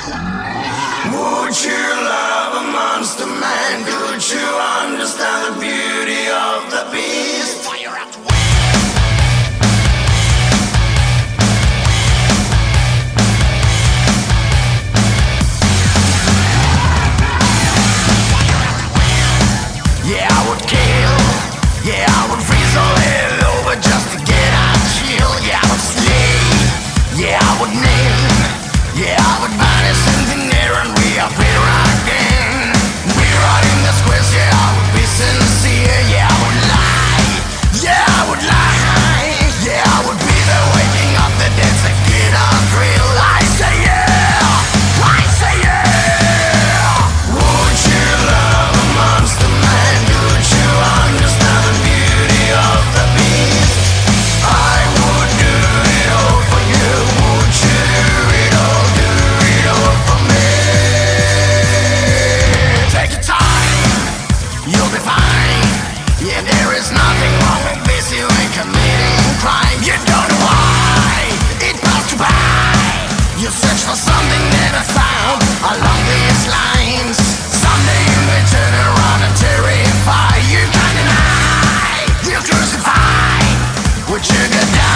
Would you love a monster man? Could you understand the beauty of the beast? Yeah, I would kill. Yeah, I would freeze all hell over just to get a chill. Yeah, I would slay. Yeah, I would name. Yeah, I would vanish in the air and reappear again. Rewriting the squares, yeah, I would be sincere. Yeah, I would lie. Yeah, I would lie. Yeah, I would be the waking of the dead to get a thrill. I say yeah. I say yeah. Would you love a monster man? Could you understand the beauty of the beast? I would do it all for you. Would you do it all for me? Take your time, you'll be fine. Yeah, there is nothing wrong with this. You ain't committing crime. You don't know why it passed you by. You search for something never found along these lines. Someday you may turn around and terrify. You can't deny, you crucify. Would you get down?